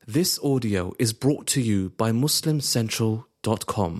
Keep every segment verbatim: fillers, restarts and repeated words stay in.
This audio is brought to you by muslim central dot com.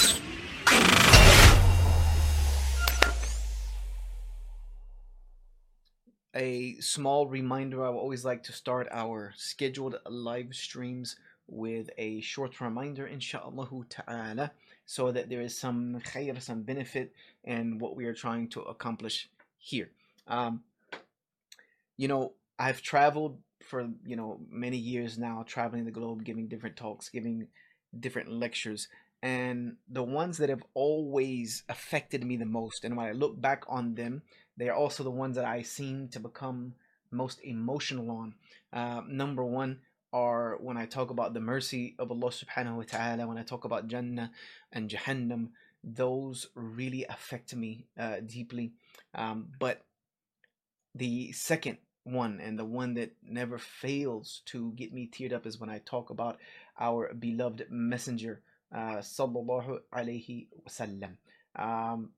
A small reminder, I always like to start our scheduled live streams with a short reminder, insha'Allah ta'ala, so that there is some khair, some benefit in what we are trying to accomplish here. Um, you know, I've traveled for, you know, many years now, traveling the globe, giving different talks, giving different lectures. And the ones that have always affected me the most, and when I look back on them, they are also the ones that I seem to become most emotional on. Uh, number one are when I talk about the mercy of Allah subhanahu wa ta'ala, when I talk about Jannah and Jahannam, those really affect me uh, deeply. Um, but the second one, and the one that never fails to get me teared up, is when I talk about our beloved messenger, uh, sallallahu alaihi wasallam. Um,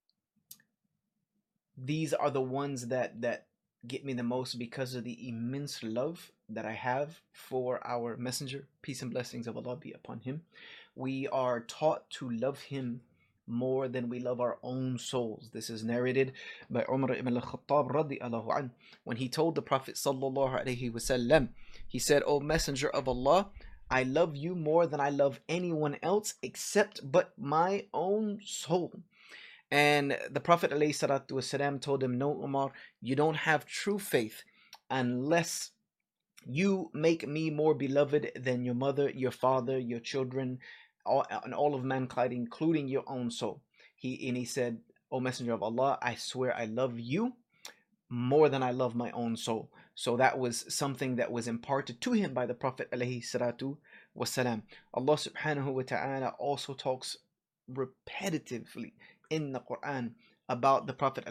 these are the ones that that get me the most because of the immense love that I have for our messenger. Peace and blessings of Allah be upon him. We are taught to love him more than we love our own souls. This is narrated by Umar ibn al-Khattab radiallahu anh, when he told the Prophet sallallahu alaihi wasallam, he said, "O Messenger of Allah, I love you more than I love anyone else except but my own soul." And the Prophet ﷺ told him, "No, Umar, you don't have true faith unless you make me more beloved than your mother, your father, your children, all, and all of mankind, including your own soul." He and he said, "O Messenger of Allah, I swear I love you more than I love my own soul." So that was something that was imparted to him by the Prophet ﷺ. Allah subhanahu wa ta'ala also talks repetitively in the Quran about the Prophet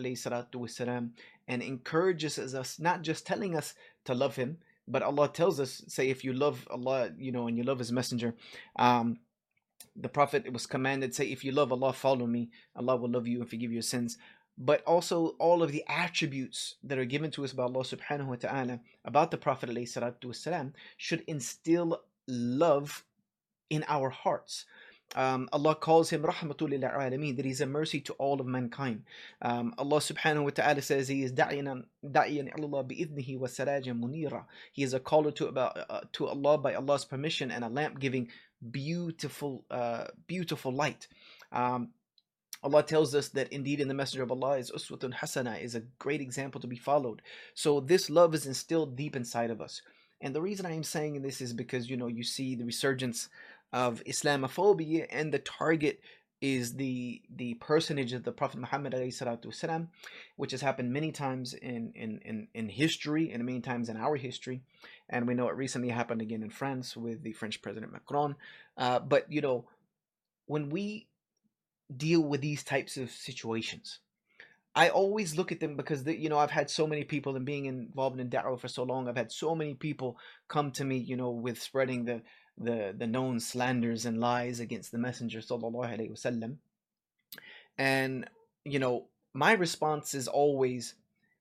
ﷺ and encourages us, not just telling us to love him, but Allah tells us, say, if you love Allah, you know, and you love his messenger, um, the Prophet was commanded, say, if you love Allah, follow me, Allah will love you and forgive your sins. But also all of the attributes that are given to us by Allah subhanahu wa ta'ala about the Prophet ﷺ should instill love in our hearts. Um, Allah calls him Rahmatul lil Alameen, that he is a mercy to all of mankind. Um, Allah subhanahu wa ta'ala says he is da'iyan Allah bi'idhnihi wa sirajan munira. He is a caller to, about, uh, to Allah by Allah's permission, and a lamp giving beautiful, uh, beautiful light. Um, Allah tells us that indeed in the Messenger of Allah is Uswatun Hasana, is a great example to be followed. So this love is instilled deep inside of us. And the reason I am saying this is because, you know, you see the resurgence of Islamophobia, and the target is the the personage of the Prophet Muhammad والسلام, which has happened many times in, in, in, in history, and many times in our history. And we know it recently happened again in France with the French President Macron. Uh, but, you know, when we deal with these types of situations, I always look at them because, the, you know, I've had so many people, and being involved in da'wah for so long, I've had so many people come to me, you know, with spreading the the the known slanders and lies against the Messenger sallallahu alaihi wasallam. And, you know, my response is always,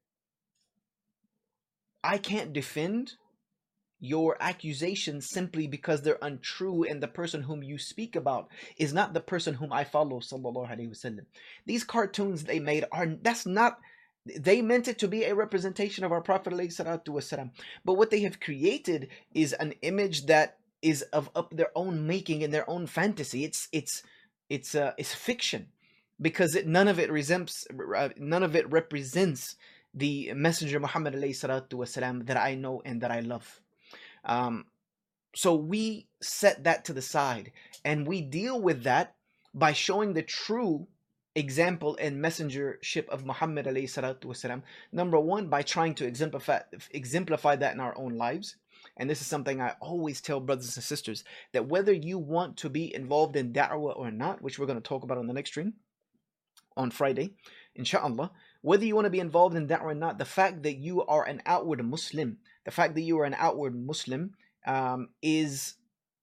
I can't defend your accusations simply because they're untrue, and the person whom you speak about is not the person whom I follow sallallahu alaihi wasallam. These cartoons they made are, that's not, they meant it to be a representation of our Prophet alayhi salatu wasalam, but what they have created is an image that is of, of their own making and their own fantasy. It's it's it's uh, it's fiction, because it, none of it resembles, none of it represents the Messenger Muhammad alayhi salatu wasalam that I know and that I love. Um, so we set that to the side, and we deal with that by showing the true example and messengership of Muhammad alayhi salatu wasalam. Number one, by trying to exemplify exemplify that in our own lives. And this is something I always tell brothers and sisters, that whether you want to be involved in da'wah or not, which we're going to talk about on the next stream on Friday, inshallah, whether you want to be involved in da'wah or not, the fact that you are an outward Muslim, the fact that you are an outward Muslim um, is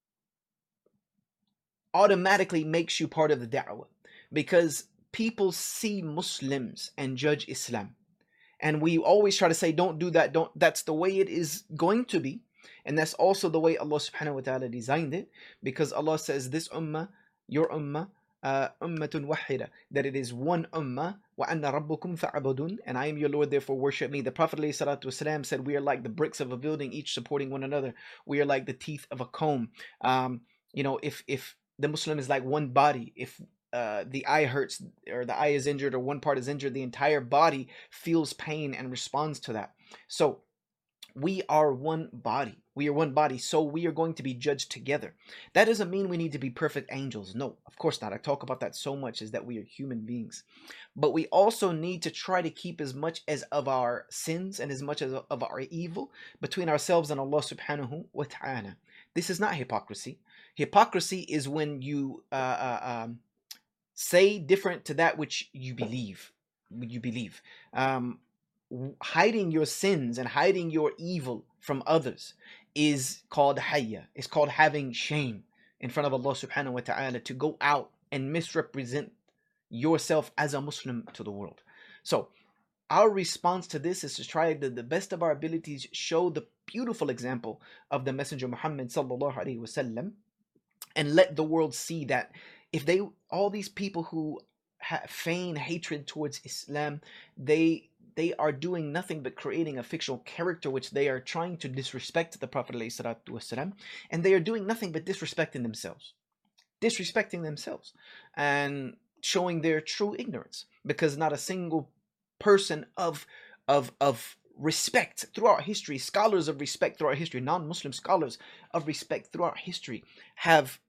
automatically makes you part of the da'wah, because people see Muslims and judge Islam. And we always try to say, don't do that, don't, that's the way it is going to be. And that's also the way Allah subhanahu wa ta'ala designed it, because Allah says this ummah, your ummah, uh, ummatun wahida, that it is one ummah, wa anna rabbukum fa'abudun, and I am your Lord, therefore worship me. The Prophet ﷺ said we are like the bricks of a building, each supporting one another. We are like the teeth of a comb. Um, you know, if if the Muslim is like one body, if uh, the eye hurts or the eye is injured or one part is injured, the entire body feels pain and responds to that. So we are one body. We are one body, so we are going to be judged together. That doesn't mean we need to be perfect angels. No, of course not. I talk about that so much, is that we are human beings. But we also need to try to keep as much as of our sins and as much as of our evil between ourselves and Allah subhanahu wa ta'ala. This is not hypocrisy. Hypocrisy is when you uh, uh, um, say different to that which you believe. You believe. Um, hiding your sins and hiding your evil from others is called hayya. It's called having shame in front of Allah subhanahu wa ta'ala, to go out and misrepresent yourself as a Muslim to the world. So our response to this is to try to the best of our abilities show the beautiful example of the Messenger Muhammad sallallahu alaihi wasallam, and let the world see that if they, all these people who ha- feign hatred towards Islam, they they are doing nothing but creating a fictional character which they are trying to disrespect the Prophet ﷺ, and they are doing nothing but disrespecting themselves. Disrespecting themselves and showing their true ignorance, because not a single person of of of respect throughout history, scholars of respect throughout history, non-Muslim scholars of respect throughout history, have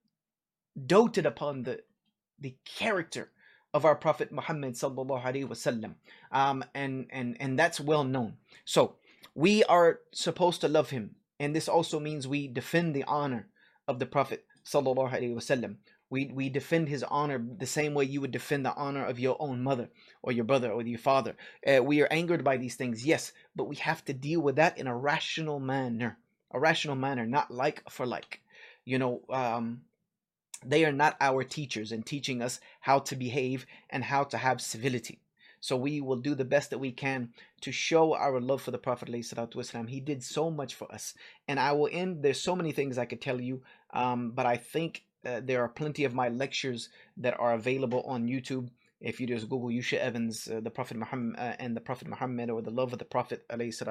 doted upon the the character of our Prophet Muhammad sallallahu alaihi wasallam, um, and and and that's well known. So we are supposed to love him, and this also means we defend the honor of the Prophet sallallahu alaihi wasallam. We we defend his honor the same way you would defend the honor of your own mother or your brother or your father. Uh, we are angered by these things, yes, but we have to deal with that in a rational manner, a rational manner, not like for like. You know, um, they are not our teachers in teaching us how to behave and how to have civility. So we will do the best that we can to show our love for the Prophet ﷺ. He did so much for us. And I will end, there's so many things I could tell you, um, but I think uh, there are plenty of my lectures that are available on YouTube. If you just Google Yusha Evans, uh, the Prophet Muhammad uh, and the Prophet Muhammad, or the love of the Prophet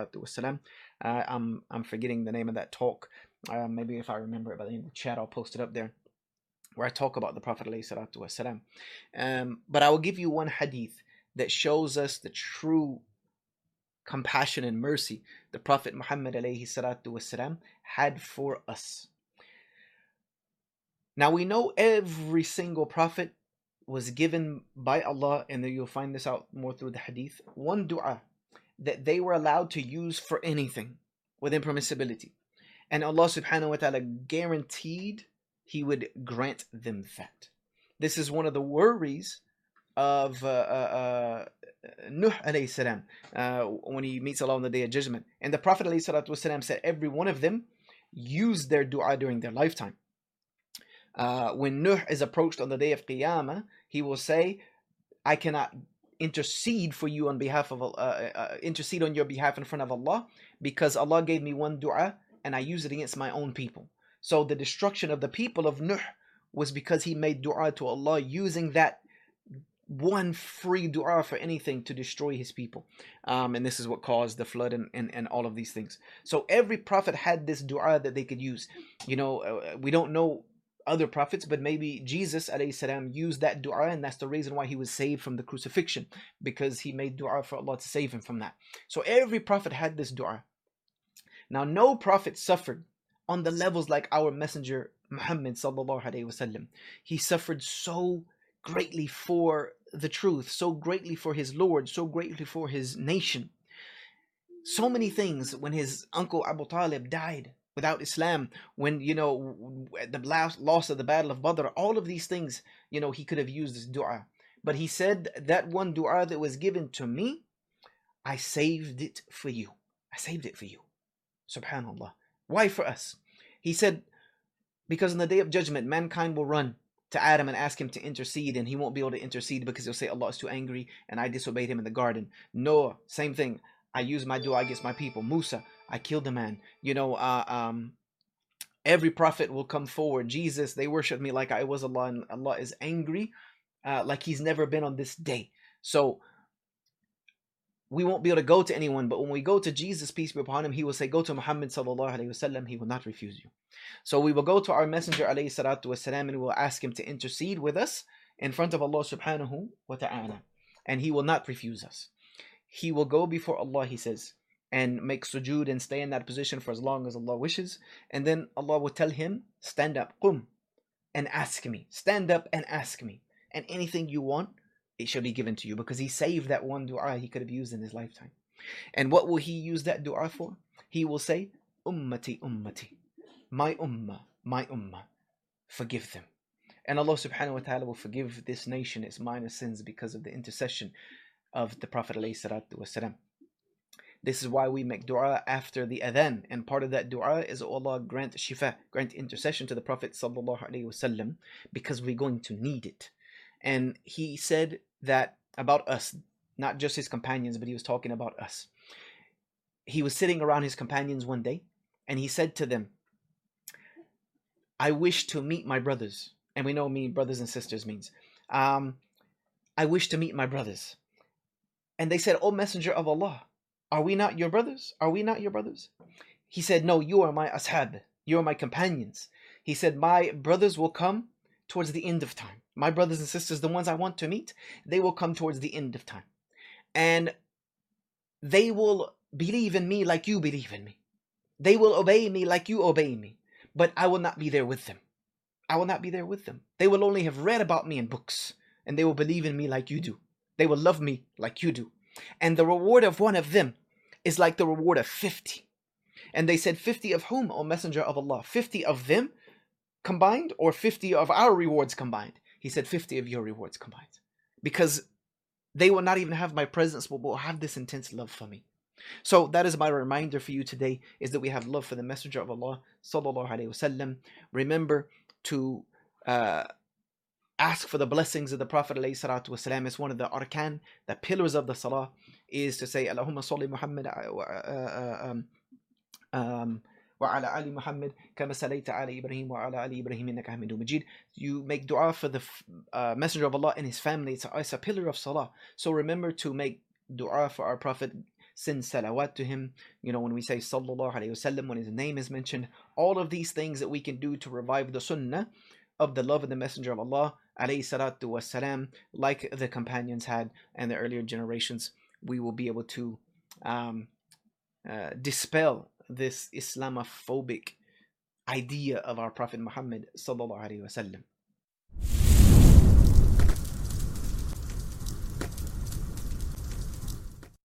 ﷺ. Uh, I'm, I'm forgetting the name of that talk. Uh, maybe if I remember it by the end of the chat, I'll post it up there, where I talk about the Prophet ﷺ. Um, but I will give you one hadith that shows us the true compassion and mercy the Prophet Muhammad ﷺ had for us. Now we know every single prophet was given by Allah, and you'll find this out more through the hadith, one dua that they were allowed to use for anything within permissibility. And Allah subhanahu wa ta'ala guaranteed He would grant them that. This is one of the worries of uh, uh, uh, Nuh alayhi salam uh, when he meets Allah on the Day of Judgment. And the Prophet alayhi salatu wasalam said every one of them used their dua during their lifetime. Uh, when Nuh is approached on the Day of Qiyamah, he will say, I cannot intercede for you on behalf of uh, uh, intercede on your behalf in front of Allah, because Allah gave me one dua and I use it against my own people. So the destruction of the people of Nuh was because he made dua to Allah using that one free dua for anything to destroy his people. Um, and this is what caused the flood and, and, and all of these things. So every prophet had this dua that they could use. You know, uh, we don't know other prophets, but maybe Jesus alayhi salam used that dua, and that's the reason why he was saved from the crucifixion, because he made dua for Allah to save him from that. So every prophet had this dua. Now no prophet suffered on the levels like our messenger Muhammad sallallahu alaihi wasallam. He suffered so greatly for the truth, so greatly for his Lord, so greatly for his nation. So many things. When his uncle Abu Talib died without Islam, when, you know, the last loss of the Battle of Badr, all of these things, you know, he could have used this dua. But he said, that one dua that was given to me, I saved it for you. I saved it for you. Subhanallah. Why for us? He said, because on the Day of Judgment, mankind will run to Adam and ask him to intercede, and he won't be able to intercede because he'll say Allah is too angry and I disobeyed him in the garden. Noah, same thing. I use my dua against my people. Musa, I killed a man. You know, uh, um, every prophet will come forward. Jesus, they worship me like I was Allah, and Allah is angry, uh, like He's never been on this day. So we won't be able to go to anyone, but when we go to Jesus, peace be upon Him, He will say, go to Muhammad sallallahu alaihi wasallam. He will not refuse you. So we will go to our Messenger alayhi salatu wasalam, and we will ask him to intercede with us in front of Allah subhanahu wa ta'ala, and He will not refuse us. He will go before Allah, He says, and make sujood and stay in that position for as long as Allah wishes, and then Allah will tell him, stand up, qum, and ask me. Stand up and ask me, and anything you want, it shall be given to you, because He saved that one dua he could have used in his lifetime. And what will He use that dua for? He will say, ummati ummati, my ummah, my ummah, forgive them. And Allah subhanahu wa ta'ala will forgive this nation its minor sins because of the intercession of the Prophet alayhi salatu wasalam. This is why we make dua after the adhan, and part of that dua is, oh Allah, grant shifa, grant intercession to the Prophet sallallahu alaihi wasallam, because we're going to need it. And he said that about us, not just his companions, but he was talking about us. He was sitting around his companions one day, and he said to them, I wish to meet my brothers. And we know me brothers and sisters means. Um, I wish to meet my brothers. And they said, O Messenger of Allah, are we not your brothers? Are we not your brothers? He said, no, you are my ashab. You are my companions. He said, my brothers will come towards the end of time. My brothers and sisters, the ones I want to meet, they will come towards the end of time. And they will believe in me like you believe in me. They will obey me like you obey me. But I will not be there with them. I will not be there with them. They will only have read about me in books, and they will believe in me like you do. They will love me like you do. And the reward of one of them is like the reward of fifty. And they said, fifty of whom, O Messenger of Allah? fifty of them combined, or fifty of our rewards combined? He said, fifty of your rewards combined. Because they will not even have my presence, but will have this intense love for me. So that is my reminder for you today, is that we have love for the Messenger of Allah sallallahu alaihi wasallam. Remember to uh, ask for the blessings of the Prophet alayhi salatu wasalam. It's one of the arkan, the pillars of the salah, is to say Allahumma salli Muhammad um, um, wa ala ali Muhammad kama salayta ala Ibrahim wa ala ali Ibrahim innaka Hamidum Majid. You make dua for the uh, Messenger of Allah and his family. It's a, it's a pillar of salah. So remember to make dua for our Prophet. Send salawat to him, you know, when we say sallallahu alayhi wasallam, when his name is mentioned, all of these things that we can do to revive the sunnah of the love of the Messenger of Allah alayhi salatu wasalam, like the companions had and the earlier generations, we will be able to um, uh, dispel this Islamophobic idea of our Prophet Muhammad sallallahu alayhi wasallam.